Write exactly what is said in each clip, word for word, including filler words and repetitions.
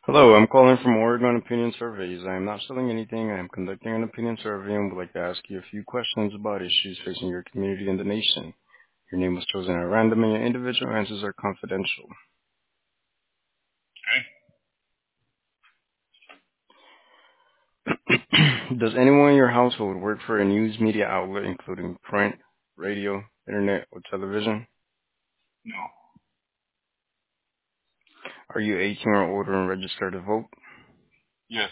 Hello, I'm calling from Oregon Opinion Surveys. I am not selling anything. I am conducting an opinion survey and would like to ask you a few questions about issues facing your community and the nation. Your name was chosen at random and your individual answers are confidential. Does anyone in your household work for a news media outlet including print, radio, internet, or television? No. Are you eighteen or older and registered to vote? Yes.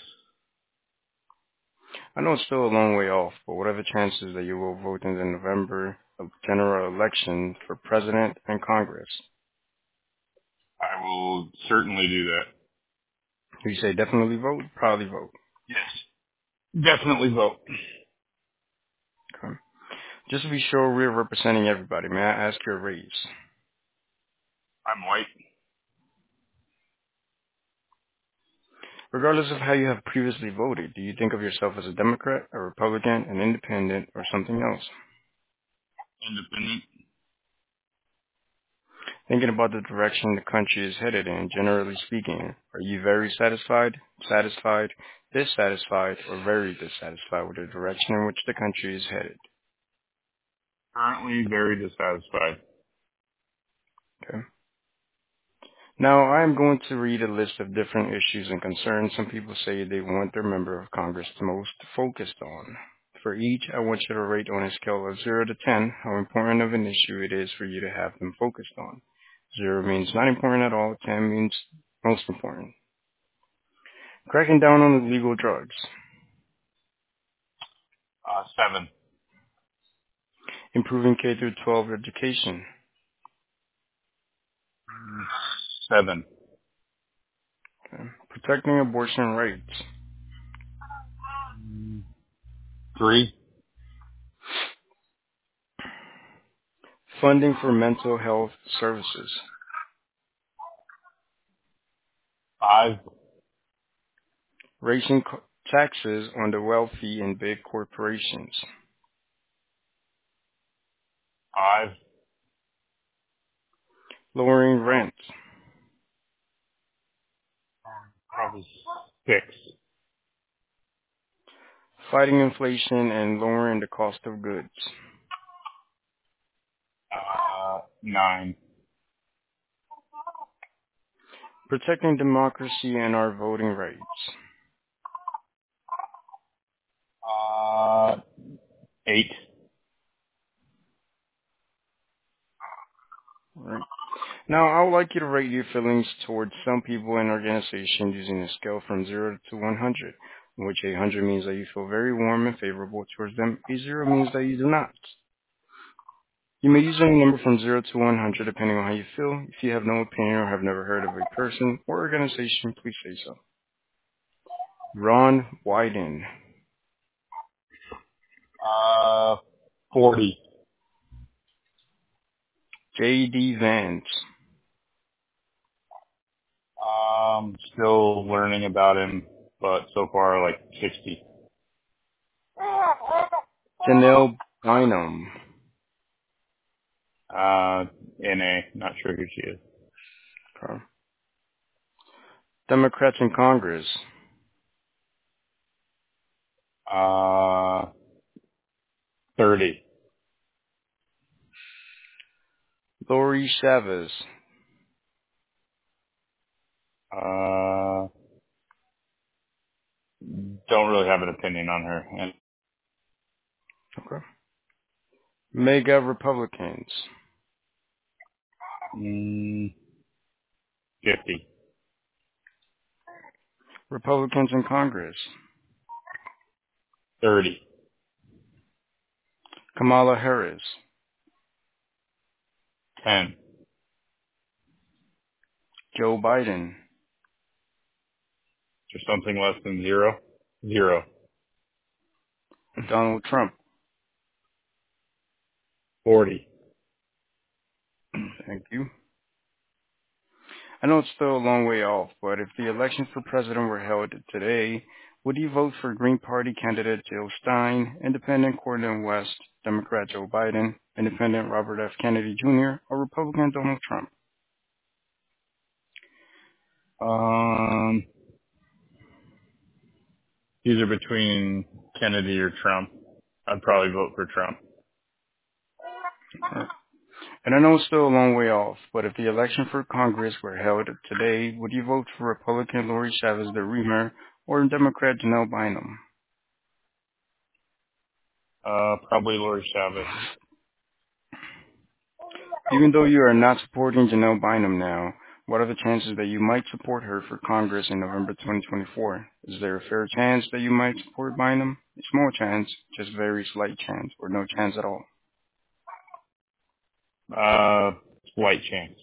I know it's still a long way off, but what are the chances that you will vote in the November general election for president and Congress? I will certainly do that. You say definitely vote, probably vote. Yes. Definitely vote. Okay. Just to be sure we're representing everybody, may I ask your race? I'm white. Regardless of how you have previously voted, do you think of yourself as a Democrat, a Republican, an Independent, or something else? Independent. Thinking about the direction the country is headed in, generally speaking, are you very satisfied, satisfied, dissatisfied, or very dissatisfied with the direction in which the country is headed? Currently very dissatisfied. Okay. Now, I am going to read a list of different issues and concerns some people say they want their member of Congress the most focused on. For each, I want you to rate on a scale of zero to ten how important of an issue it is for you to have them focused on. zero means not important at all, ten means most important. Cracking down on illegal drugs. Uh, seven. Improving K through twelve education. Seven. Okay. Protecting abortion rights. Three. Funding for mental health services. Five. Raising co- taxes on the wealthy and big corporations. Five. Lowering rent. Probably six. Fighting inflation and lowering the cost of goods. Uh, nine. Protecting democracy and our voting rights. Uh, eight. Right. Now, I would like you to rate your feelings towards some people and organizations using a scale from zero to one hundred, in which one hundred means that you feel very warm and favorable towards them, a zero means that you do not. You may use any number from zero to one hundred depending on how you feel. If you have no opinion or have never heard of a person or organization, please say so. Ron Wyden. Uh, forty. J D. Vance. Um, still learning about him, but so far like sixty. Janelle Bynum. Uh, N A. Not sure who she is. Okay. Democrats in Congress. Uh, thirty. Lori Chavez. Uh, don't really have an opinion on her. And Okay. Mega Republicans. mm, fifty. Republicans in Congress. thirty. Kamala Harris. ten. Joe Biden. Or something less than zero. Zero. Donald Trump. forty. Thank you. I know it's still a long way off, but if the election for president were held today, would you vote for Green Party candidate Jill Stein, Independent Cordell West, Democrat Joe Biden, Independent Robert F. Kennedy Junior, or Republican Donald Trump? Um, Either between Kennedy or Trump. I'd probably vote for Trump. And I know it's still a long way off, but if the election for Congress were held today, would you vote for Republican Lori Chavez de Reamer or Democrat Janelle Bynum? Uh, probably Lori Chavez. Even though you are not supporting Janelle Bynum now, what are the chances that you might support her for Congress in November twenty twenty-four? Is there a fair chance that you might support Bynum? A small chance, just very slight chance, or no chance at all? Uh, slight chance.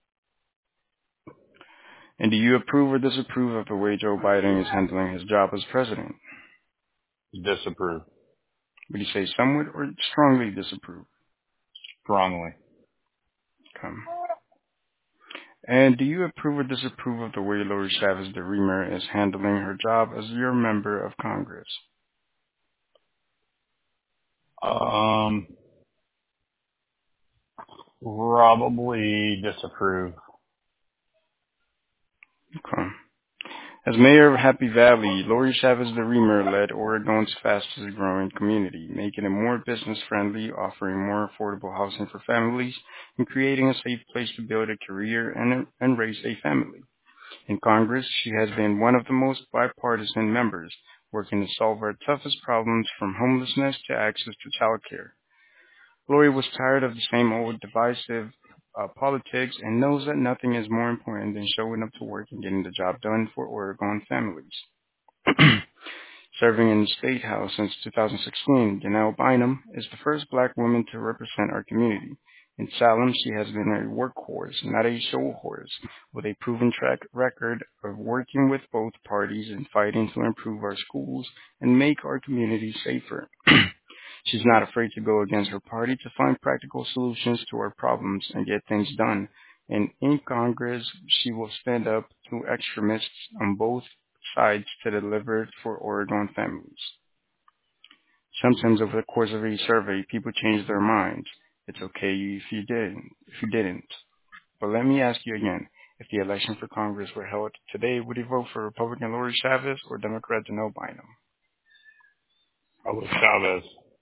And do you approve or disapprove of the way Joe Biden is handling his job as president? Disapprove. Would you say somewhat or strongly disapprove? Strongly. Okay. And do you approve or disapprove of the way Lori Chavez de Reamer is handling her job as your member of Congress? Um, probably disapprove. Okay. As mayor of Happy Valley, Lori Chavez de Reamer led Oregon's fastest growing community, making it more business friendly, offering more affordable housing for families, and creating a safe place to build a career and, and raise a family. In Congress, she has been one of the most bipartisan members, working to solve our toughest problems from homelessness to access to childcare. Lori was tired of the same old divisive uh, politics and knows that nothing is more important than showing up to work and getting the job done for Oregon families. Serving in the State House since two thousand sixteen, Janelle Bynum is the first black woman to represent our community. In Salem, she has been a workhorse, not a show horse, with a proven track record of working with both parties and fighting to improve our schools and make our community safer. She's not afraid to go against her party to find practical solutions to our problems and get things done. And in Congress, she will stand up to extremists on both sides to deliver for Oregon families. Sometimes over the course of a survey, people change their minds. It's okay if you didn't, if you didn't. But let me ask you again. If the election for Congress were held today, would you vote for Republican Lori Chavez or Democrat Janelle Bynum? Probably Chavez.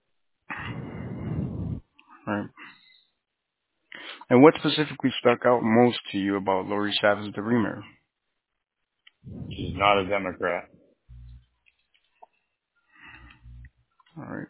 Right. And what specifically stuck out most to you about Lori Chavez de Reamer? She's not a Democrat. All right.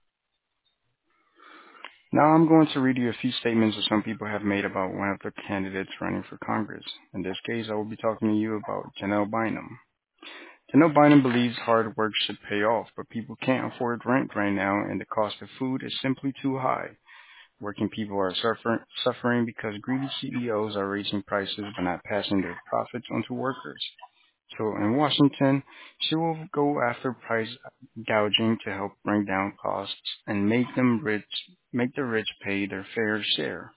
Now I'm going to read you a few statements that some people have made about one of the candidates running for Congress. In this case, I will be talking to you about Janelle Bynum. Janelle Bynum believes hard work should pay off, but people can't afford rent right now, and the cost of food is simply too high. Working people are suffer- suffering because greedy C E Os are raising prices but not passing their profits onto workers. So in Washington, she will go after price gouging to help bring down costs and make them rich, make the rich pay their fair share.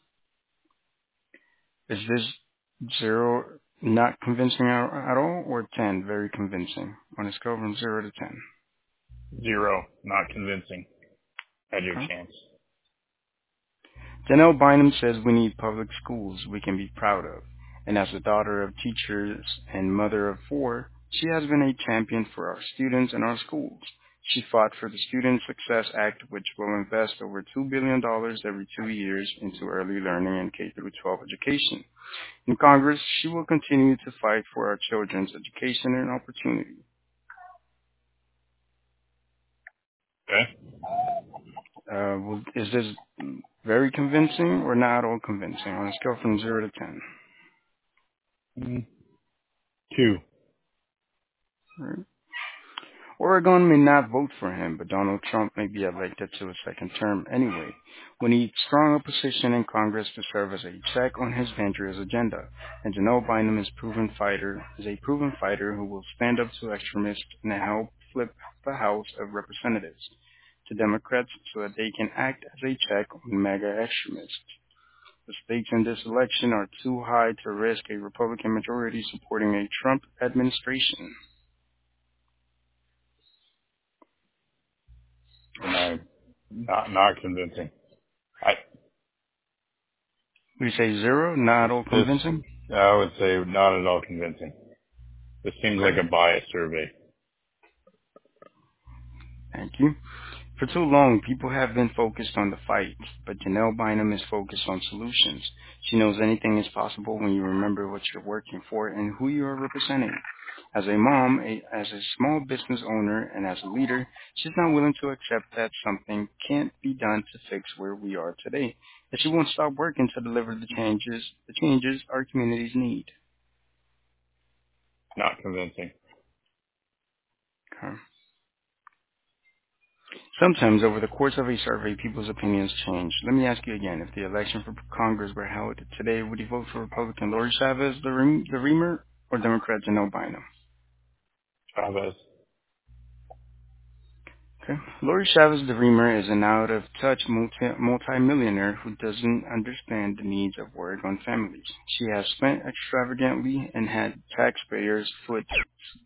Is this zero not convincing at at all, or ten very convincing on a scale from zero to ten? Zero. Not convincing. Had your Okay. chance. Janelle Bynum says we need public schools we can be proud of. And as a daughter of teachers and mother of four, she has been a champion for our students and our schools. She fought for the Student Success Act, which will invest over two billion dollars every two years into early learning and K through twelve education. In Congress, she will continue to fight for our children's education and opportunity. Okay? Uh, well, is this very convincing or not at all convincing on a scale from zero to ten? Mm. Two. Right? Oregon may not vote for him, but Donald Trump may be elected to a second term anyway. We need strong opposition in Congress to serve as a check on his dangerous agenda. And Janelle Bynum is proven fighter is a proven fighter who will stand up to extremists and help flip the House of Representatives to Democrats so that they can act as a check on MAGA extremists. The stakes in this election are too high to risk a Republican majority supporting a Trump administration. No. Not, not convincing. I, We say zero, not this, at all this, convincing. I would say not at all convincing. This seems like Okay. a bias survey. Thank you. For too long, people have been focused on the fight, but Janelle Bynum is focused on solutions. She knows anything is possible when you remember what you're working for and who you are representing. As a mom, a, as a small business owner, and as a leader, she's not willing to accept that something can't be done to fix where we are today. That she won't stop working to deliver the changes, the changes our communities need. Not convincing. Okay. Sometimes, over the course of a survey, people's opinions change. Let me ask you again: if the election for Congress were held today, would you vote for Republican Lori Chavez, the, Ream, the Reamer, or Democrat Janelle Bynum? Chavez. Okay. Lori Chavez, the Reamer, is an out-of-touch multi- multi-millionaire who doesn't understand the needs of Oregon families. She has spent extravagantly and had taxpayers' foot